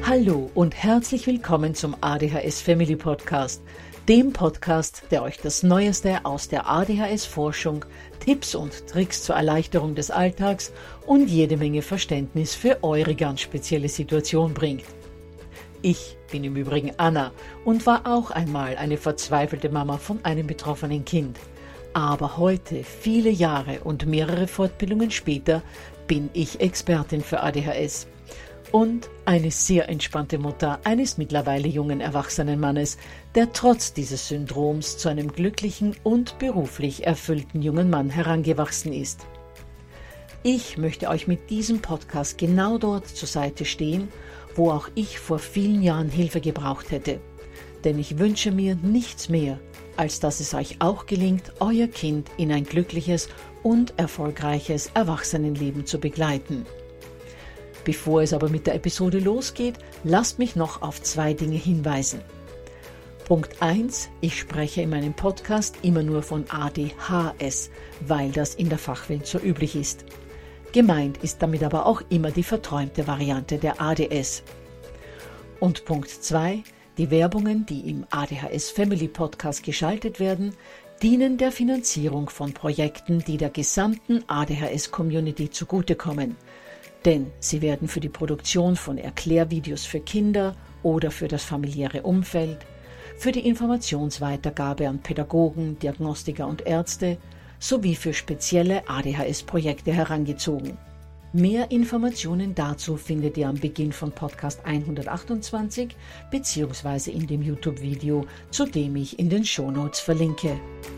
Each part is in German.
Hallo und herzlich willkommen zum ADHS Family Podcast, dem Podcast, der euch das Neueste aus der ADHS-Forschung, Tipps und Tricks zur Erleichterung des Alltags und jede Menge Verständnis für eure ganz spezielle Situation bringt. Ich bin im Übrigen Anna und war auch einmal eine verzweifelte Mama von einem betroffenen Kind. Aber heute, viele Jahre und mehrere Fortbildungen später, bin ich Expertin für ADHS. Und eine sehr entspannte Mutter eines mittlerweile jungen erwachsenen Mannes, der trotz dieses Syndroms zu einem glücklichen und beruflich erfüllten jungen Mann herangewachsen ist. Ich möchte euch mit diesem Podcast genau dort zur Seite stehen, wo auch ich vor vielen Jahren Hilfe gebraucht hätte. Denn ich wünsche mir nichts mehr, als dass es euch auch gelingt, euer Kind in ein glückliches und erfolgreiches Erwachsenenleben zu begleiten. Bevor es aber mit der Episode losgeht, lasst mich noch auf 2 Dinge hinweisen. Punkt 1. Ich spreche in meinem Podcast immer nur von ADHS, weil das in der Fachwelt so üblich ist. Gemeint ist damit aber auch immer die verträumte Variante der ADS. Und Punkt 2. Die Werbungen, die im ADHS Family Podcast geschaltet werden, dienen der Finanzierung von Projekten, die der gesamten ADHS-Community zugutekommen. Denn sie werden für die Produktion von Erklärvideos für Kinder oder für das familiäre Umfeld, für die Informationsweitergabe an Pädagogen, Diagnostiker und Ärzte sowie für spezielle ADHS-Projekte herangezogen. Mehr Informationen dazu findet ihr am Beginn von Podcast 128 bzw. in dem YouTube-Video, zu dem ich in den Shownotes verlinke.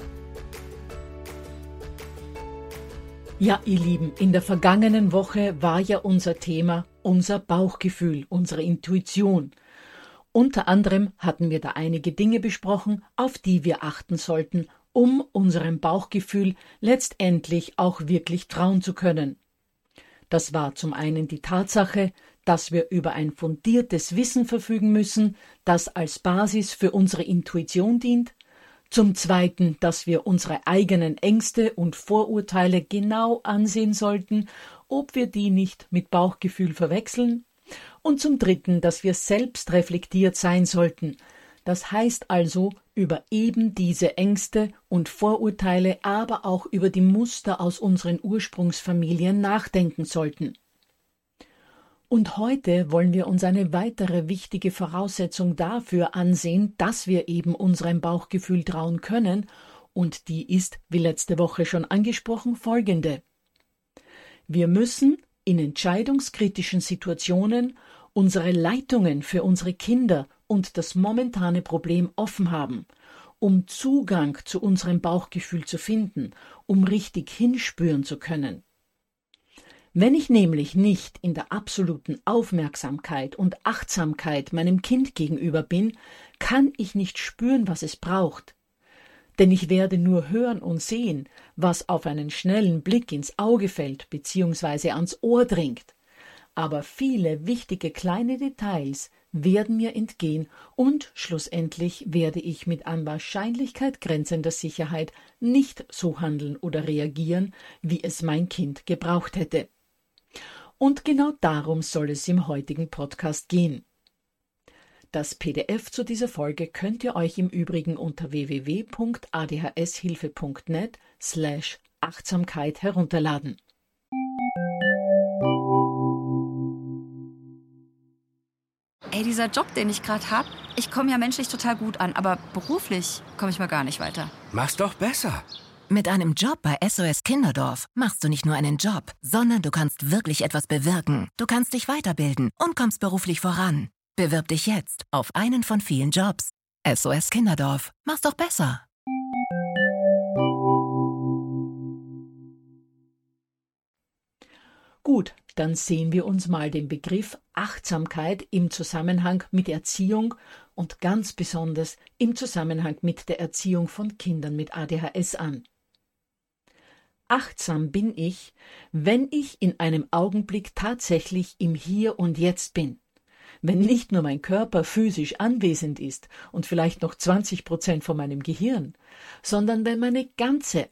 Ja, ihr Lieben, in der vergangenen Woche war ja unser Thema unser Bauchgefühl, unsere Intuition. Unter anderem hatten wir da einige Dinge besprochen, auf die wir achten sollten, um unserem Bauchgefühl letztendlich auch wirklich trauen zu können. Das war zum einen die Tatsache, dass wir über ein fundiertes Wissen verfügen müssen, das als Basis für unsere Intuition dient. Zum Zweiten, dass wir unsere eigenen Ängste und Vorurteile genau ansehen sollten, ob wir die nicht mit Bauchgefühl verwechseln. Und zum Dritten, dass wir selbst reflektiert sein sollten. Das heißt also, über eben diese Ängste und Vorurteile, aber auch über die Muster aus unseren Ursprungsfamilien nachdenken sollten. Und heute wollen wir uns eine weitere wichtige Voraussetzung dafür ansehen, dass wir eben unserem Bauchgefühl trauen können, und die ist, wie letzte Woche schon angesprochen, folgende. Wir müssen in entscheidungskritischen Situationen unsere Leitungen für unsere Kinder und das momentane Problem offen haben, um Zugang zu unserem Bauchgefühl zu finden, um richtig hinspüren zu können. Wenn ich nämlich nicht in der absoluten Aufmerksamkeit und Achtsamkeit meinem Kind gegenüber bin, kann ich nicht spüren, was es braucht. Denn ich werde nur hören und sehen, was auf einen schnellen Blick ins Auge fällt bzw. ans Ohr dringt. Aber viele wichtige kleine Details werden mir entgehen und schlussendlich werde ich mit an Wahrscheinlichkeit grenzender Sicherheit nicht so handeln oder reagieren, wie es mein Kind gebraucht hätte. Und genau darum soll es im heutigen Podcast gehen. Das PDF zu dieser Folge könnt ihr euch im Übrigen unter www.adhshilfe.net/Achtsamkeit herunterladen. Ey, dieser Job, den ich gerade habe, ich komme ja menschlich total gut an, aber beruflich komme ich mal gar nicht weiter. Mach's doch besser. Mit einem Job bei SOS Kinderdorf machst du nicht nur einen Job, sondern du kannst wirklich etwas bewirken. Du kannst dich weiterbilden und kommst beruflich voran. Bewirb dich jetzt auf einen von vielen Jobs. SOS Kinderdorf, mach's doch besser. Gut, dann sehen wir uns mal den Begriff Achtsamkeit im Zusammenhang mit Erziehung und ganz besonders im Zusammenhang mit der Erziehung von Kindern mit ADHS an. Achtsam bin ich, wenn ich in einem Augenblick tatsächlich im Hier und Jetzt bin. Wenn nicht nur mein Körper physisch anwesend ist und vielleicht noch 20% von meinem Gehirn, sondern wenn meine ganze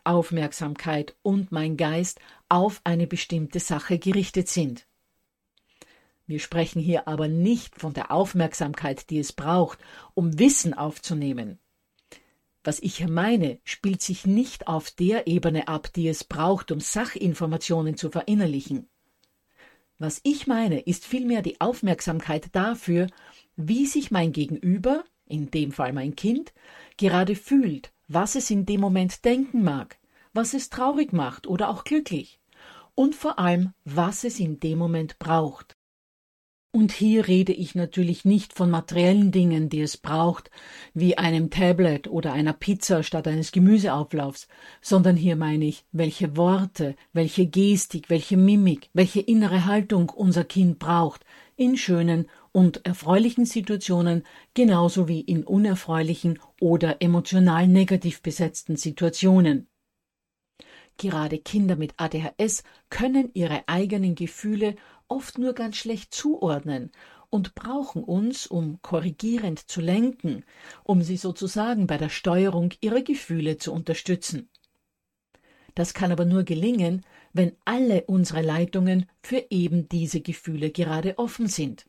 Aufmerksamkeit und mein Geist auf eine bestimmte Sache gerichtet sind. Wir sprechen hier aber nicht von der Aufmerksamkeit, die es braucht, um Wissen aufzunehmen. Was ich hier meine, spielt sich nicht auf der Ebene ab, die es braucht, um Sachinformationen zu verinnerlichen. Was ich meine, ist vielmehr die Aufmerksamkeit dafür, wie sich mein Gegenüber, in dem Fall mein Kind, gerade fühlt, was es in dem Moment denken mag, was es traurig macht oder auch glücklich und vor allem, was es in dem Moment braucht. Und hier rede ich natürlich nicht von materiellen Dingen, die es braucht, wie einem Tablet oder einer Pizza statt eines Gemüseauflaufs, sondern hier meine ich, welche Worte, welche Gestik, welche Mimik, welche innere Haltung unser Kind braucht, in schönen und erfreulichen Situationen, genauso wie in unerfreulichen oder emotional negativ besetzten Situationen. Gerade Kinder mit ADHS können ihre eigenen Gefühle oft nur ganz schlecht zuordnen und brauchen uns, um korrigierend zu lenken, um sie sozusagen bei der Steuerung ihrer Gefühle zu unterstützen. Das kann aber nur gelingen, wenn alle unsere Leitungen für eben diese Gefühle gerade offen sind.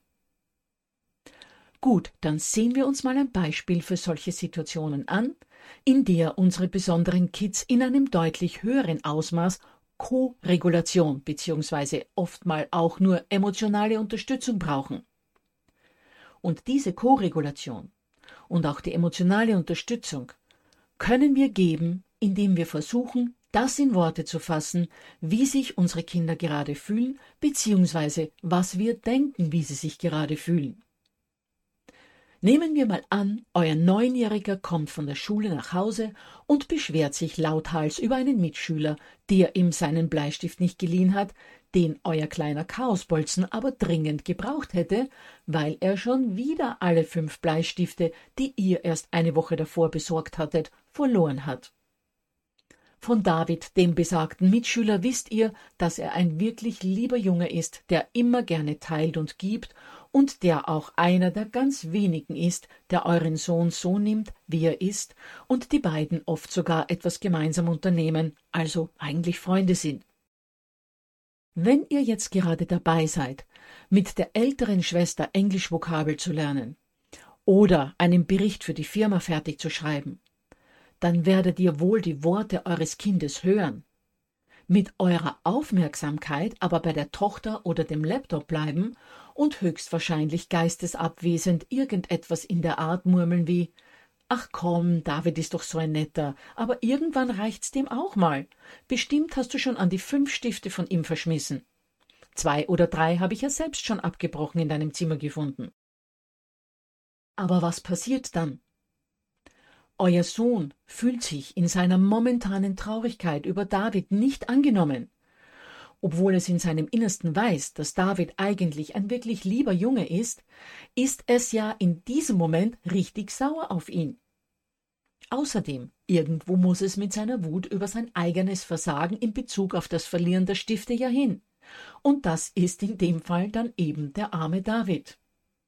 Gut, dann sehen wir uns mal ein Beispiel für solche Situationen an, in der unsere besonderen Kids in einem deutlich höheren Ausmaß Ko-Regulation bzw. oftmals auch nur emotionale Unterstützung brauchen. Und diese Ko-Regulation und auch die emotionale Unterstützung können wir geben, indem wir versuchen, das in Worte zu fassen, wie sich unsere Kinder gerade fühlen bzw. was wir denken, wie sie sich gerade fühlen. Nehmen wir mal an, euer 9-Jähriger kommt von der Schule nach Hause und beschwert sich lauthals über einen Mitschüler, der ihm seinen Bleistift nicht geliehen hat, den euer kleiner Chaosbolzen aber dringend gebraucht hätte, weil er schon wieder alle 5 Bleistifte, die ihr erst eine Woche davor besorgt hattet, verloren hat. Von David, dem besagten Mitschüler, wisst ihr, dass er ein wirklich lieber Junge ist, der immer gerne teilt und gibt und der auch einer der ganz wenigen ist, der euren Sohn so nimmt, wie er ist und die beiden oft sogar etwas gemeinsam unternehmen, also eigentlich Freunde sind. Wenn ihr jetzt gerade dabei seid, mit der älteren Schwester Englischvokabel zu lernen oder einen Bericht für die Firma fertig zu schreiben, dann werdet ihr wohl die Worte eures Kindes hören. Mit eurer Aufmerksamkeit aber bei der Tochter oder dem Laptop bleiben und höchstwahrscheinlich geistesabwesend irgendetwas in der Art murmeln wie »Ach komm, David ist doch so ein Netter, aber irgendwann reicht's dem auch mal. Bestimmt hast du schon an die 5 Stifte von ihm verschmissen. 2 oder 3 habe ich ja selbst schon abgebrochen in deinem Zimmer gefunden.« Aber was passiert dann? Euer Sohn fühlt sich in seiner momentanen Traurigkeit über David nicht angenommen. Obwohl es in seinem Innersten weiß, dass David eigentlich ein wirklich lieber Junge ist es ja in diesem Moment richtig sauer auf ihn. Außerdem, irgendwo muss es mit seiner Wut über sein eigenes Versagen in Bezug auf das Verlieren der Stifte ja hin. Und das ist in dem Fall dann eben der arme David.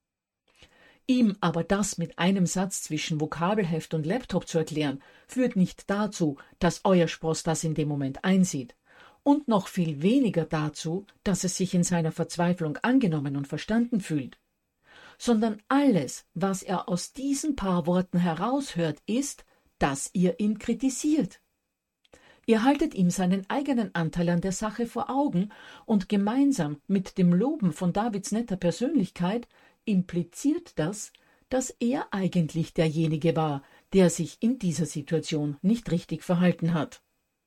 Ihm aber das mit einem Satz zwischen Vokabelheft und Laptop zu erklären, führt nicht dazu, dass euer Spross das in dem Moment einsieht. Und noch viel weniger dazu, dass es sich in seiner Verzweiflung angenommen und verstanden fühlt. Sondern alles, was er aus diesen paar Worten heraushört, ist, dass ihr ihn kritisiert. Ihr haltet ihm seinen eigenen Anteil an der Sache vor Augen und gemeinsam mit dem Loben von Davids netter Persönlichkeit impliziert das, dass er eigentlich derjenige war, der sich in dieser Situation nicht richtig verhalten hat.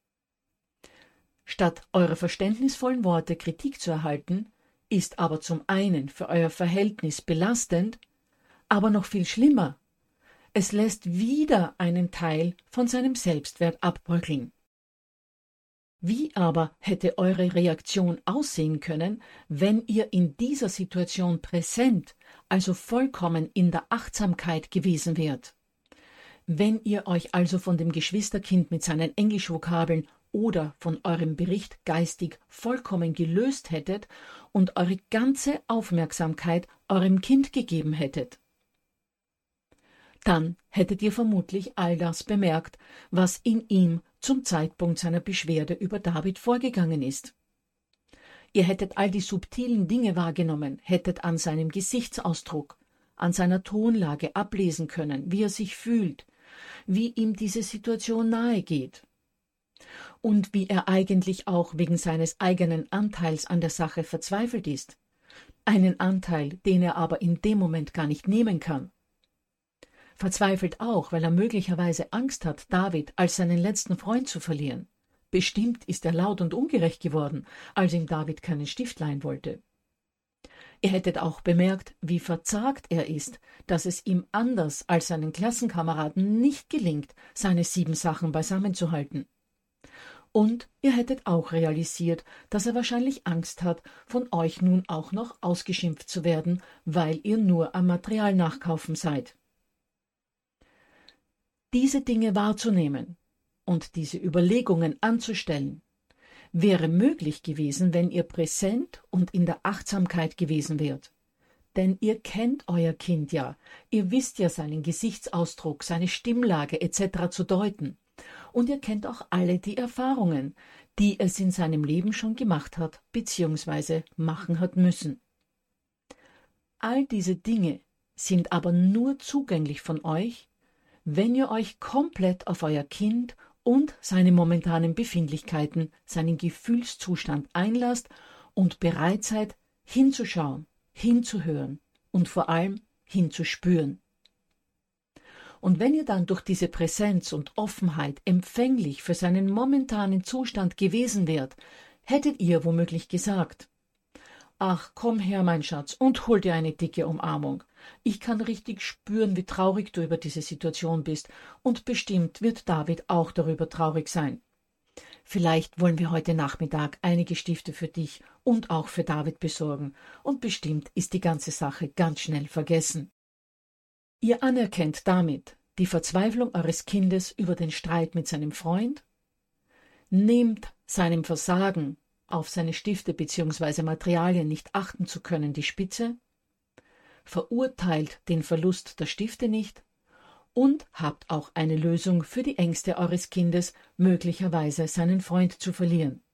Statt eure verständnisvollen Worte Kritik zu erhalten, ist aber zum einen für euer Verhältnis belastend, aber noch viel schlimmer, es lässt wieder einen Teil von seinem Selbstwert abbröckeln. Wie aber hätte eure Reaktion aussehen können, wenn ihr in dieser Situation präsent, also vollkommen in der Achtsamkeit gewesen wärt? Wenn ihr euch also von dem Geschwisterkind mit seinen Englischvokabeln oder von eurem Bericht geistig vollkommen gelöst hättet und eure ganze Aufmerksamkeit eurem Kind gegeben hättet. Dann hättet ihr vermutlich all das bemerkt, was in ihm zum Zeitpunkt seiner Beschwerde über David vorgegangen ist. Ihr hättet all die subtilen Dinge wahrgenommen, hättet an seinem Gesichtsausdruck, an seiner Tonlage ablesen können, wie er sich fühlt, wie ihm diese Situation nahe geht und wie er eigentlich auch wegen seines eigenen Anteils an der Sache verzweifelt ist. Einen Anteil, den er aber in dem Moment gar nicht nehmen kann. Verzweifelt auch, weil er möglicherweise Angst hat, David als seinen letzten Freund zu verlieren. Bestimmt ist er laut und ungerecht geworden, als ihm David keinen Stift leihen wollte. Ihr hättet auch bemerkt, wie verzagt er ist, dass es ihm anders als seinen Klassenkameraden nicht gelingt, seine 7 Sachen beisammenzuhalten. Und ihr hättet auch realisiert, dass er wahrscheinlich Angst hat, von euch nun auch noch ausgeschimpft zu werden, weil ihr nur am Material nachkaufen seid. Diese Dinge wahrzunehmen und diese Überlegungen anzustellen, wäre möglich gewesen, wenn ihr präsent und in der Achtsamkeit gewesen wärt. Denn ihr kennt euer Kind ja, ihr wisst ja seinen Gesichtsausdruck, seine Stimmlage etc. zu deuten. Und ihr kennt auch alle die Erfahrungen, die es in seinem Leben schon gemacht hat bzw. machen hat müssen. All diese Dinge sind aber nur zugänglich von euch, wenn ihr euch komplett auf euer Kind und seine momentanen Befindlichkeiten, seinen Gefühlszustand einlasst und bereit seid, hinzuschauen, hinzuhören und vor allem hinzuspüren. Und wenn ihr dann durch diese Präsenz und Offenheit empfänglich für seinen momentanen Zustand gewesen wärt, hättet ihr womöglich gesagt: »Ach, komm her, mein Schatz, und hol dir eine dicke Umarmung. Ich kann richtig spüren, wie traurig du über diese Situation bist, und bestimmt wird David auch darüber traurig sein. Vielleicht wollen wir heute Nachmittag einige Stifte für dich und auch für David besorgen, und bestimmt ist die ganze Sache ganz schnell vergessen.« Ihr anerkennt damit die Verzweiflung eures Kindes über den Streit mit seinem Freund, nehmt seinem Versagen, auf seine Stifte bzw. Materialien nicht achten zu können, die Spitze, verurteilt den Verlust der Stifte nicht und habt auch eine Lösung für die Ängste eures Kindes, möglicherweise seinen Freund zu verlieren.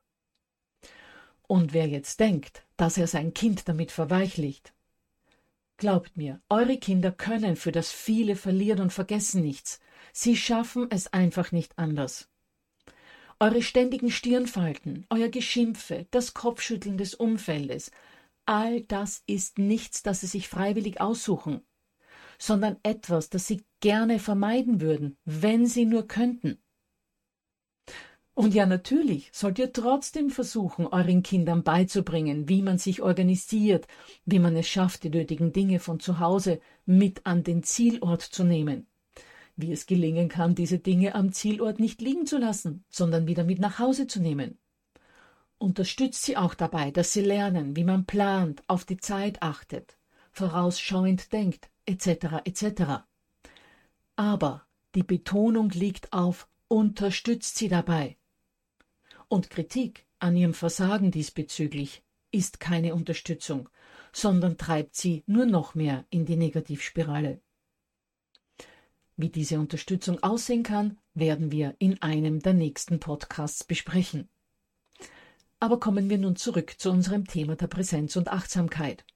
Und wer jetzt denkt, dass er sein Kind damit verweichlicht, glaubt mir, eure Kinder können für das viele Verlieren und Vergessen nichts. Sie schaffen es einfach nicht anders. Eure ständigen Stirnfalten, euer Geschimpfe, das Kopfschütteln des Umfeldes, all das ist nichts, das sie sich freiwillig aussuchen, sondern etwas, das sie gerne vermeiden würden, wenn sie nur könnten. Und ja, natürlich sollt ihr trotzdem versuchen, euren Kindern beizubringen, wie man sich organisiert, wie man es schafft, die nötigen Dinge von zu Hause mit an den Zielort zu nehmen. Wie es gelingen kann, diese Dinge am Zielort nicht liegen zu lassen, sondern wieder mit nach Hause zu nehmen. Unterstützt sie auch dabei, dass sie lernen, wie man plant, auf die Zeit achtet, vorausschauend denkt, etc. etc. Aber die Betonung liegt auf unterstützt sie dabei. Und Kritik an ihrem Versagen diesbezüglich ist keine Unterstützung, sondern treibt sie nur noch mehr in die Negativspirale. Wie diese Unterstützung aussehen kann, werden wir in einem der nächsten Podcasts besprechen. Aber kommen wir nun zurück zu unserem Thema der Präsenz und Achtsamkeit.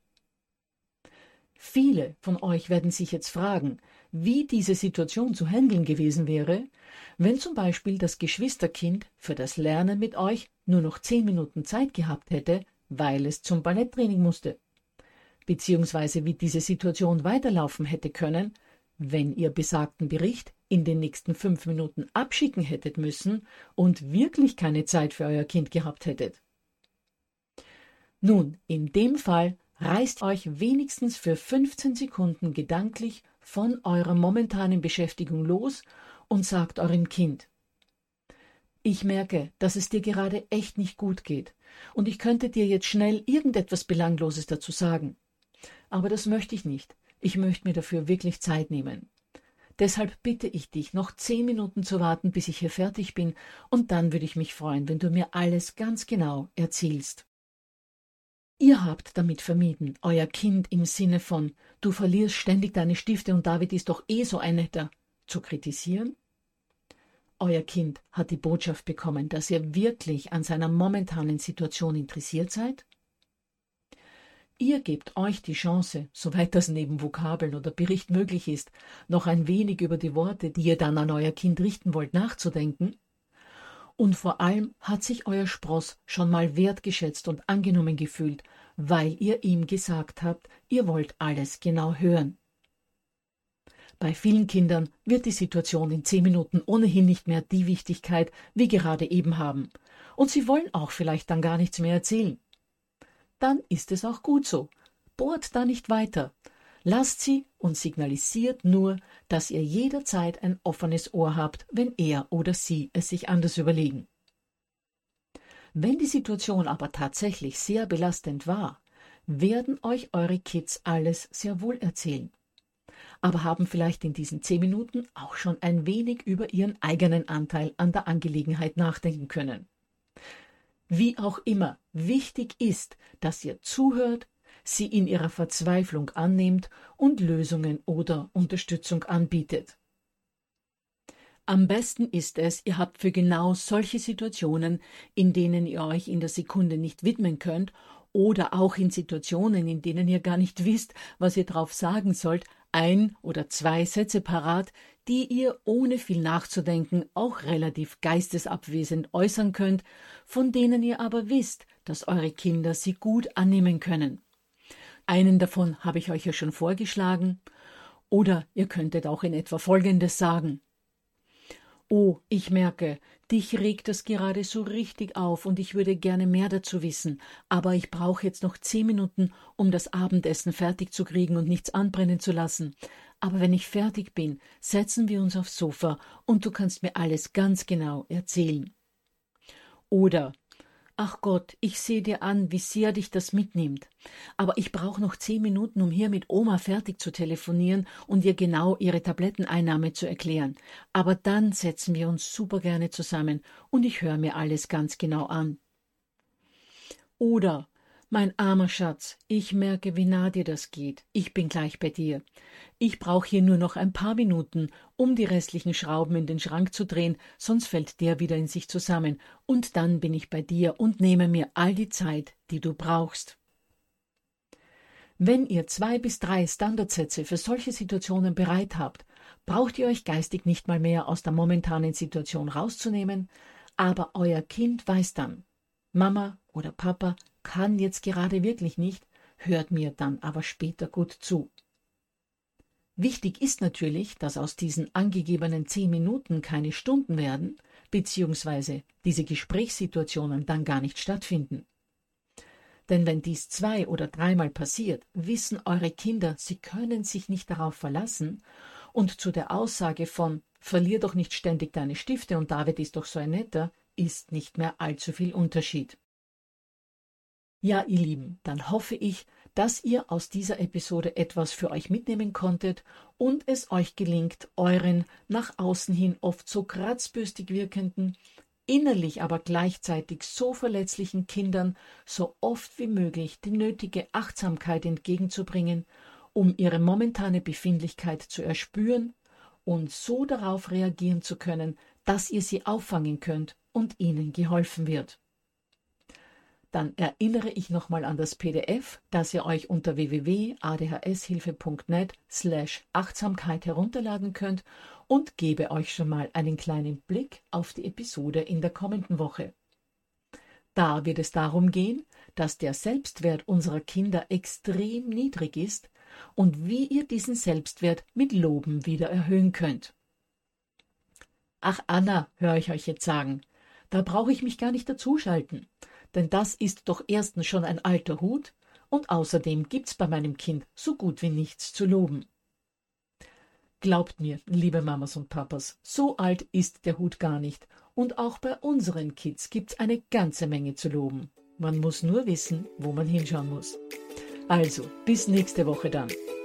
Viele von euch werden sich jetzt fragen, wie diese Situation zu handeln gewesen wäre, wenn zum Beispiel das Geschwisterkind für das Lernen mit euch nur noch 10 Minuten Zeit gehabt hätte, weil es zum Balletttraining musste. Beziehungsweise wie diese Situation weiterlaufen hätte können, wenn ihr besagten Bericht in den nächsten 5 Minuten abschicken hättet müssen und wirklich keine Zeit für euer Kind gehabt hättet. Nun, in dem Fall reißt euch wenigstens für 15 Sekunden gedanklich von eurer momentanen Beschäftigung los und sagt eurem Kind: Ich merke, dass es dir gerade echt nicht gut geht und ich könnte dir jetzt schnell irgendetwas Belangloses dazu sagen. Aber das möchte ich nicht. Ich möchte mir dafür wirklich Zeit nehmen. Deshalb bitte ich dich, noch 10 Minuten zu warten, bis ich hier fertig bin, und dann würde ich mich freuen, wenn du mir alles ganz genau erzählst. Ihr habt damit vermieden, euer Kind im Sinne von »Du verlierst ständig deine Stifte und David ist doch eh so ein Netter« zu kritisieren euer Kind hat die Botschaft bekommen, dass ihr wirklich an seiner momentanen Situation interessiert seid? Ihr gebt euch die Chance, soweit das neben Vokabeln oder Bericht möglich ist, noch ein wenig über die Worte, die ihr dann an euer Kind richten wollt, nachzudenken. Und vor allem hat sich euer Spross schon mal wertgeschätzt und angenommen gefühlt, weil ihr ihm gesagt habt, ihr wollt alles genau hören. Bei vielen Kindern wird die Situation in 10 Minuten ohnehin nicht mehr die Wichtigkeit wie gerade eben haben. Und sie wollen auch vielleicht dann gar nichts mehr erzählen. Dann ist es auch gut so. Bohrt da nicht weiter. Lasst sie und signalisiert nur, dass ihr jederzeit ein offenes Ohr habt, wenn er oder sie es sich anders überlegen. Wenn die Situation aber tatsächlich sehr belastend war, werden euch eure Kids alles sehr wohl erzählen. Aber haben vielleicht in diesen 10 Minuten auch schon ein wenig über ihren eigenen Anteil an der Angelegenheit nachdenken können. Wie auch immer, wichtig ist, dass ihr zuhört, sie in ihrer Verzweiflung annehmt und Lösungen oder Unterstützung anbietet. Am besten ist es, ihr habt für genau solche Situationen, in denen ihr euch in der Sekunde nicht widmen könnt oder auch in Situationen, in denen ihr gar nicht wisst, was ihr drauf sagen sollt, 1 oder 2 Sätze parat, die ihr ohne viel nachzudenken auch relativ geistesabwesend äußern könnt, von denen ihr aber wisst, dass eure Kinder sie gut annehmen können. Einen davon habe ich euch ja schon vorgeschlagen. Oder ihr könntet auch in etwa Folgendes sagen: Oh, ich merke, dich regt das gerade so richtig auf und ich würde gerne mehr dazu wissen, aber ich brauche jetzt noch 10 Minuten, um das Abendessen fertig zu kriegen und nichts anbrennen zu lassen. Aber wenn ich fertig bin, setzen wir uns aufs Sofa und du kannst mir alles ganz genau erzählen. Oder: Ach Gott, ich sehe dir an, wie sehr dich das mitnimmt. Aber ich brauche noch 10 Minuten, um hier mit Oma fertig zu telefonieren und ihr genau ihre Tabletteneinnahme zu erklären. Aber dann setzen wir uns super gerne zusammen und ich höre mir alles ganz genau an. Oder: Mein armer Schatz, ich merke, wie nah dir das geht. Ich bin gleich bei dir. Ich brauche hier nur noch ein paar Minuten, um die restlichen Schrauben in den Schrank zu drehen, sonst fällt der wieder in sich zusammen. Und dann bin ich bei dir und nehme mir all die Zeit, die du brauchst. Wenn ihr 2 bis 3 Standardsätze für solche Situationen bereit habt, braucht ihr euch geistig nicht mal mehr aus der momentanen Situation rauszunehmen, aber euer Kind weiß dann: Mama oder Papa kann jetzt gerade wirklich nicht, hört mir dann aber später gut zu. Wichtig ist natürlich, dass aus diesen angegebenen 10 Minuten keine Stunden werden, beziehungsweise diese Gesprächssituationen dann gar nicht stattfinden. Denn wenn dies 2 oder 3-mal passiert, wissen eure Kinder, sie können sich nicht darauf verlassen und zu der Aussage von »Verlier doch nicht ständig deine Stifte und David ist doch so ein Netter« ist nicht mehr allzu viel Unterschied. Ja, ihr Lieben, dann hoffe ich, dass ihr aus dieser Episode etwas für euch mitnehmen konntet und es euch gelingt, euren nach außen hin oft so kratzbürstig wirkenden, innerlich aber gleichzeitig so verletzlichen Kindern so oft wie möglich die nötige Achtsamkeit entgegenzubringen, um ihre momentane Befindlichkeit zu erspüren und so darauf reagieren zu können, dass ihr sie auffangen könnt und ihnen geholfen wird. Dann erinnere ich nochmal an das PDF, das ihr euch unter www.adhshilfe.net/Achtsamkeit herunterladen könnt und gebe euch schon mal einen kleinen Blick auf die Episode in der kommenden Woche. Da wird es darum gehen, dass der Selbstwert unserer Kinder extrem niedrig ist und wie ihr diesen Selbstwert mit Loben wieder erhöhen könnt. Ach Anna, höre ich euch jetzt sagen, da brauche ich mich gar nicht dazuschalten. Denn das ist doch erstens schon ein alter Hut und außerdem gibt's bei meinem Kind so gut wie nichts zu loben. Glaubt mir, liebe Mamas und Papas, so alt ist der Hut gar nicht und auch bei unseren Kids gibt's eine ganze Menge zu loben. Man muss nur wissen, wo man hinschauen muss. Also, bis nächste Woche dann.